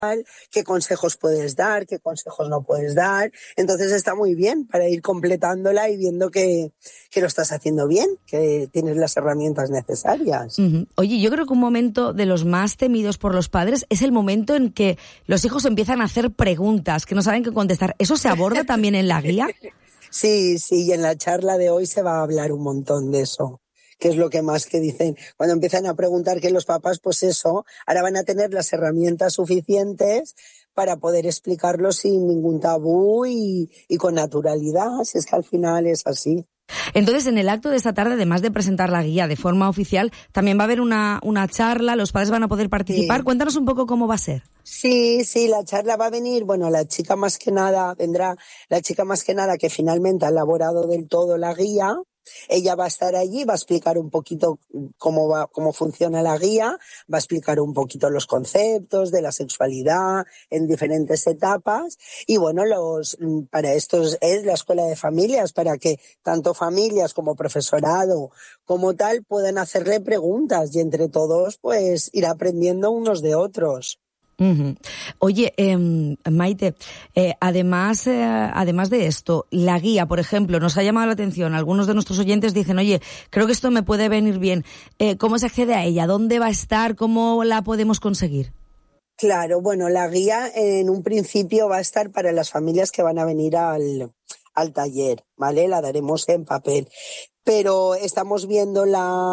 qué consejos puedes dar, qué consejos no puedes dar. Entonces está muy bien para ir completándola y viendo que lo estás haciendo bien, que tienes las herramientas necesarias. Uh-huh. Oye, yo creo que un momento de los más temidos por los padres es el momento en que los hijos empiezan a hacer preguntas que no saben qué contestar. ¿Eso se aborda también en la guía? Sí, y en la charla de hoy se va a hablar un montón de eso, que es lo que más que dicen. Cuando empiezan a preguntar que los papás, pues eso, ahora van a tener las herramientas suficientes para poder explicarlo sin ningún tabú y con naturalidad, si es que al final es así. Entonces, en el acto de esta tarde, además de presentar la guía de forma oficial, también va a haber una charla, los padres van a poder participar. Sí. Cuéntanos un poco cómo va a ser. Sí, la charla va a venir, la chica más que nada que finalmente ha elaborado del todo la guía. Ella va a estar allí, va a explicar un poquito cómo funciona la guía, va a explicar un poquito los conceptos de la sexualidad en diferentes etapas y para esto es la escuela de familias, para que tanto familias como profesorado como tal puedan hacerle preguntas y entre todos pues ir aprendiendo unos de otros. Uh-huh. Oye, Maite, además de esto, la guía, por ejemplo, nos ha llamado la atención. Algunos de nuestros oyentes dicen, oye, creo que esto me puede venir bien. ¿Cómo se accede a ella? ¿Dónde va a estar? ¿Cómo la podemos conseguir? Claro, la guía en un principio va a estar para las familias que van a venir al taller, ¿vale? La daremos en papel. Pero estamos viendo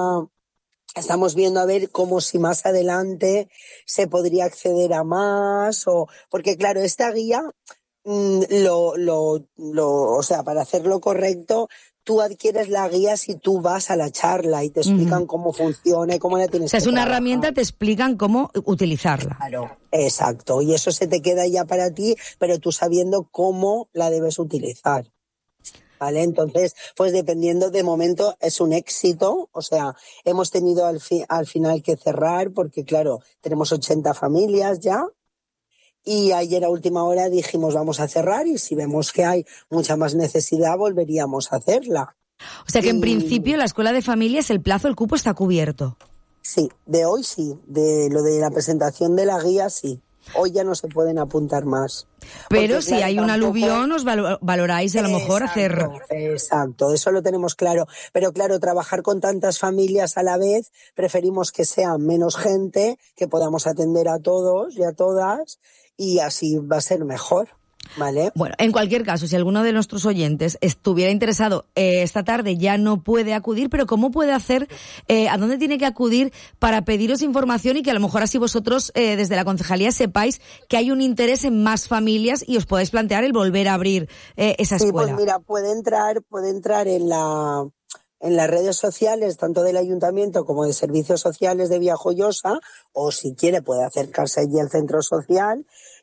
a ver cómo si más adelante se podría acceder a más porque claro, esta guía para hacerlo correcto, tú adquieres la guía si tú vas a la charla y te explican cómo funciona y cómo la tienes que es una herramienta, te explican cómo utilizarla. Claro, exacto, y eso se te queda ya para ti, pero tú sabiendo cómo la debes utilizar. ¿Vale? Entonces, pues dependiendo, de momento es un éxito, hemos tenido al final que cerrar porque, claro, tenemos 80 familias ya y ayer a última hora dijimos vamos a cerrar y si vemos que hay mucha más necesidad volveríamos a hacerla. O sea que en principio la escuela de familias, el cupo está cubierto. Sí, de hoy sí, de lo de la presentación de la guía sí. Hoy ya no se pueden apuntar más. Pero porque, si hay un aluvión, os valoráis a lo mejor hacer... Exacto, eso lo tenemos claro. Pero claro, trabajar con tantas familias a la vez, preferimos que sea menos gente, que podamos atender a todos y a todas, y así va a ser mejor. ¿Vale? Bueno, en cualquier caso, si alguno de nuestros oyentes estuviera interesado, esta tarde ya no puede acudir, pero ¿cómo puede hacer? ¿A dónde tiene que acudir para pediros información y que a lo mejor así vosotros desde la concejalía sepáis que hay un interés en más familias y os podáis plantear el volver a abrir esa escuela? Sí, pues mira, puede entrar en las redes sociales, tanto del Ayuntamiento como de Servicios Sociales de Villajoyosa, o si quiere puede acercarse allí al centro social.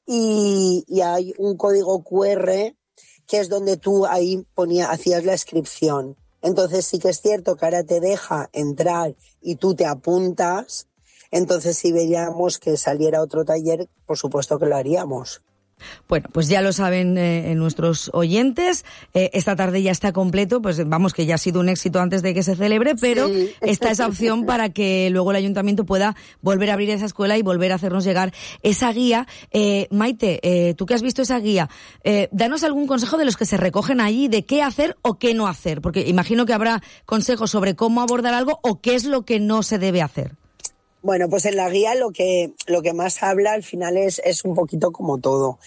Y hay un código QR que es donde tú ahí hacías la inscripción. Entonces sí que es cierto que ahora te deja entrar y tú te apuntas. Entonces si veíamos que saliera otro taller, por supuesto que lo haríamos. Bueno, pues ya lo saben nuestros oyentes, esta tarde ya está completo, pues vamos que ya ha sido un éxito antes de que se celebre, pero sí. Está esa opción para que luego el Ayuntamiento pueda volver a abrir esa escuela y volver a hacernos llegar esa guía. Maite, tú que has visto esa guía, danos algún consejo de los que se recogen allí, de qué hacer o qué no hacer, porque imagino que habrá consejos sobre cómo abordar algo o qué es lo que no se debe hacer. Bueno, pues en la guía lo que más habla al final es un poquito como todo,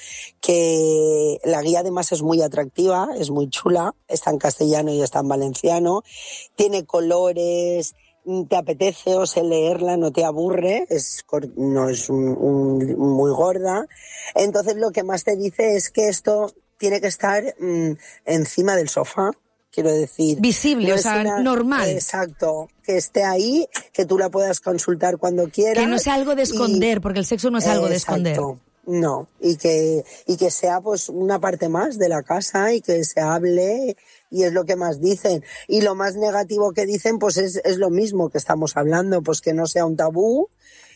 que la guía además es muy atractiva, es muy chula, está en castellano y está en valenciano, tiene colores, te apetece leerla, no te aburre, no es muy gorda. Entonces lo que más te dice es que esto tiene que estar encima del sofá. Quiero decir... Visible, no normal. Exacto, que esté ahí, que tú la puedas consultar cuando quieras. Que no sea algo de esconder, porque el sexo no es algo de esconder. No, y que sea pues una parte más de la casa y que se hable, y es lo que más dicen. Y lo más negativo que dicen pues es lo mismo que estamos hablando, pues que no sea un tabú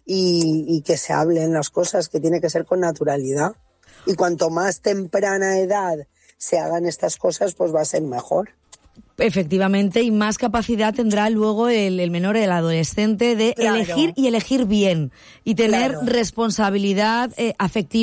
y que se hablen las cosas, que tiene que ser con naturalidad. Y cuanto más temprana edad se hagan estas cosas, pues va a ser mejor. Efectivamente, y más capacidad tendrá luego el menor, el adolescente, de elegir y elegir bien, y tener responsabilidad afectiva